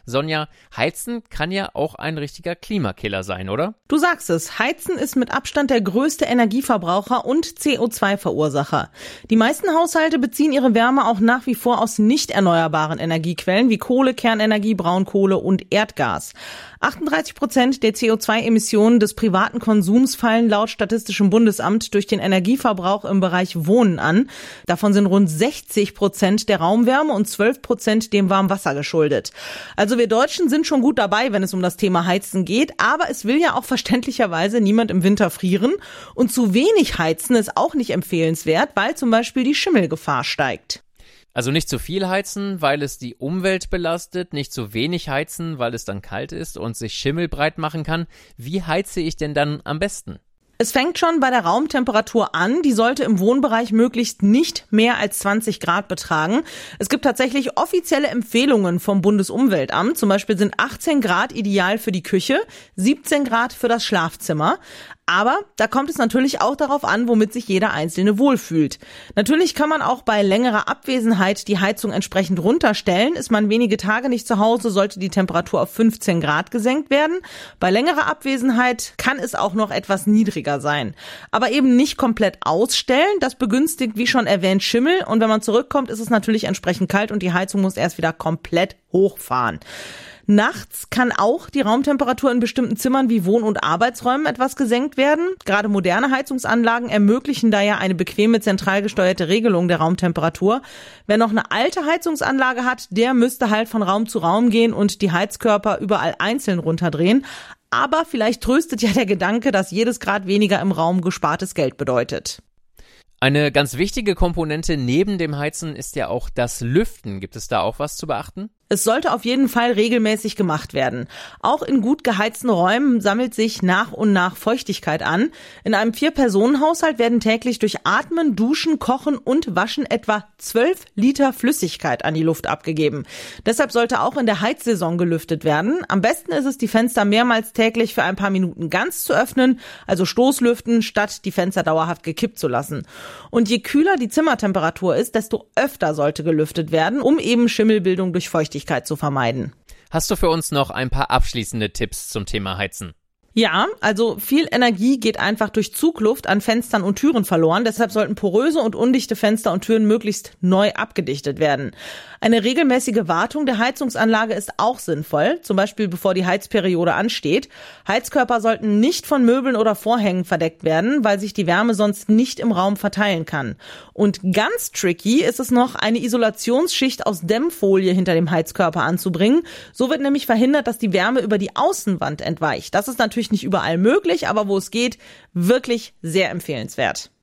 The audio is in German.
Sonja, Heizen kann ja auch ein richtiger Klimakiller sein, oder? Du sagst es, Heizen ist mit Abstand der größte Energieverbraucher und CO2-Verursacher. Die meisten Haushalte beziehen ihre Wärme auch nach wie vor aus nicht erneuerbaren Energiequellen wie Kohle, Kernenergie, Braunkohle und Erdgas. 38% der CO2-Emissionen des privaten Konsums fallen laut Statistischem Bundesamt durch den Energieverbrauch im Bereich Wohnen an. Davon sind rund 60% der Raumwärme und 12% dem Warmwasser geschuldet. Also wir Deutschen sind schon gut dabei, wenn es um das Thema Heizen geht, aber es will ja auch verständlicherweise niemand im Winter frieren. Und zu wenig Heizen ist auch nicht empfehlenswert, weil zum Beispiel die Schimmelgefahr steigt. Also nicht zu viel heizen, weil es die Umwelt belastet, nicht zu wenig heizen, weil es dann kalt ist und sich Schimmel breit machen kann. Wie heize ich denn dann am besten? Es fängt schon bei der Raumtemperatur an. Die sollte im Wohnbereich möglichst nicht mehr als 20 Grad betragen. Es gibt tatsächlich offizielle Empfehlungen vom Bundesumweltamt. Zum Beispiel sind 18 Grad ideal für die Küche, 17 Grad für das Schlafzimmer. Aber da kommt es natürlich auch darauf an, womit sich jeder Einzelne wohlfühlt. Natürlich kann man auch bei längerer Abwesenheit die Heizung entsprechend runterstellen. Ist man wenige Tage nicht zu Hause, sollte die Temperatur auf 15 Grad gesenkt werden. Bei längerer Abwesenheit kann es auch noch etwas niedriger sein. Aber eben nicht komplett ausstellen. Das begünstigt, wie schon erwähnt, Schimmel. Und wenn man zurückkommt, ist es natürlich entsprechend kalt und die Heizung muss erst wieder komplett hochfahren. Nachts kann auch die Raumtemperatur in bestimmten Zimmern wie Wohn- und Arbeitsräumen etwas gesenkt werden. Gerade moderne Heizungsanlagen ermöglichen da ja eine bequeme zentral gesteuerte Regelung der Raumtemperatur. Wer noch eine alte Heizungsanlage hat, der müsste halt von Raum zu Raum gehen und die Heizkörper überall einzeln runterdrehen. Aber vielleicht tröstet ja der Gedanke, dass jedes Grad weniger im Raum gespartes Geld bedeutet. Eine ganz wichtige Komponente neben dem Heizen ist ja auch das Lüften. Gibt es da auch was zu beachten? Es sollte auf jeden Fall regelmäßig gemacht werden. Auch in gut geheizten Räumen sammelt sich nach und nach Feuchtigkeit an. In einem 4-Personen-Haushalt werden täglich durch Atmen, Duschen, Kochen und Waschen etwa 12 Liter Flüssigkeit an die Luft abgegeben. Deshalb sollte auch in der Heizsaison gelüftet werden. Am besten ist es, die Fenster mehrmals täglich für ein paar Minuten ganz zu öffnen, also Stoßlüften, statt die Fenster dauerhaft gekippt zu lassen. Und je kühler die Zimmertemperatur ist, desto öfter sollte gelüftet werden, um eben Schimmelbildung durch Feuchtigkeit zu vermeiden. Hast du für uns noch ein paar abschließende Tipps zum Thema Heizen? Ja, also viel Energie geht einfach durch Zugluft an Fenstern und Türen verloren. Deshalb sollten poröse und undichte Fenster und Türen möglichst neu abgedichtet werden. Eine regelmäßige Wartung der Heizungsanlage ist auch sinnvoll, zum Beispiel bevor die Heizperiode ansteht. Heizkörper sollten nicht von Möbeln oder Vorhängen verdeckt werden, weil sich die Wärme sonst nicht im Raum verteilen kann. Und ganz tricky ist es noch, eine Isolationsschicht aus Dämmfolie hinter dem Heizkörper anzubringen. So wird nämlich verhindert, dass die Wärme über die Außenwand entweicht. Das ist natürlich nicht überall möglich, aber wo es geht, wirklich sehr empfehlenswert.